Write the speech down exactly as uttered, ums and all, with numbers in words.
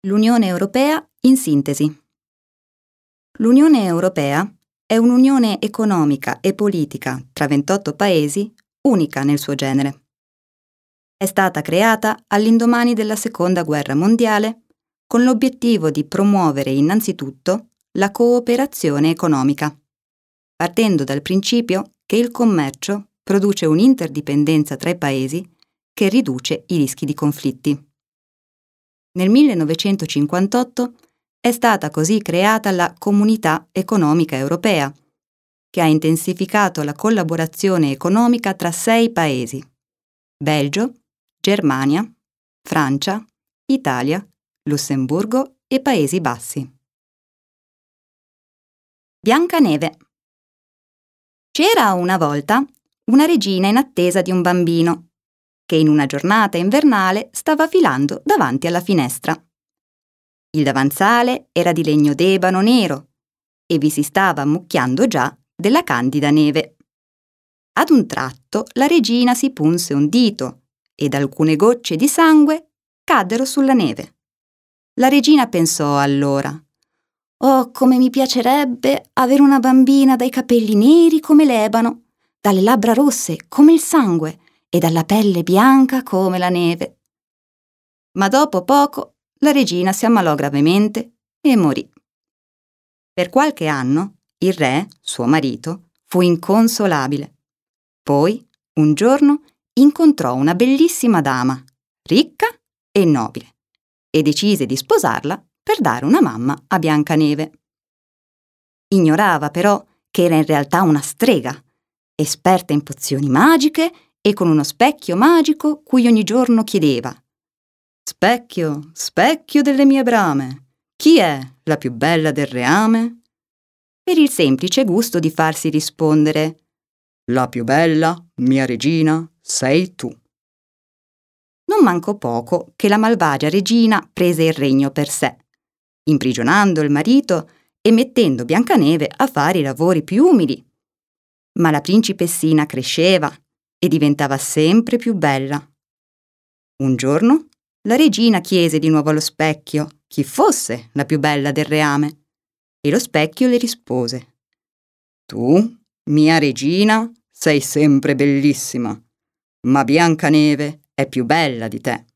L'Unione Europea in sintesi. L'Unione Europea è un'unione economica e politica tra ventotto paesi unica nel suo genere. È stata creata all'indomani della Seconda Guerra Mondiale con l'obiettivo di promuovere innanzitutto la cooperazione economica, partendo dal principio che il commercio produce un'interdipendenza tra i paesi che riduce i rischi di conflitti. Nel millenovecentocinquantotto è stata così creata la Comunità Economica Europea, che ha intensificato la collaborazione economica tra sei paesi: Belgio, Germania, Francia, Italia, Lussemburgo e Paesi Bassi. Biancaneve. C'era una volta una regina in attesa di un bambino, che in una giornata invernale stava filando davanti alla finestra. Il davanzale era di legno d'ebano nero e vi si stava ammucchiando già della candida neve. Ad un tratto la regina si punse un dito ed alcune gocce di sangue caddero sulla neve. La regina pensò allora: «Oh, come mi piacerebbe avere una bambina dai capelli neri come l'ebano, dalle labbra rosse come il sangue e dalla pelle bianca come la neve». Ma dopo poco la regina si ammalò gravemente e morì. Per qualche anno il re, suo marito, fu inconsolabile. Poi, un giorno, incontrò una bellissima dama, ricca e nobile, e decise di sposarla per dare una mamma a Biancaneve. Ignorava però che era in realtà una strega, esperta in pozioni magiche e con uno specchio magico cui ogni giorno chiedeva: «Specchio, specchio delle mie brame, chi è la più bella del reame?» Per il semplice gusto di farsi rispondere: «La più bella, mia regina, sei tu». Non mancò poco che la malvagia regina prese il regno per sé, imprigionando il marito e mettendo Biancaneve a fare i lavori più umili. Ma la principessina cresceva e diventava sempre più bella. Un giorno la regina chiese di nuovo allo specchio chi fosse la più bella del reame e lo specchio le rispose: «Tu, mia regina, sei sempre bellissima, ma Biancaneve è più bella di te».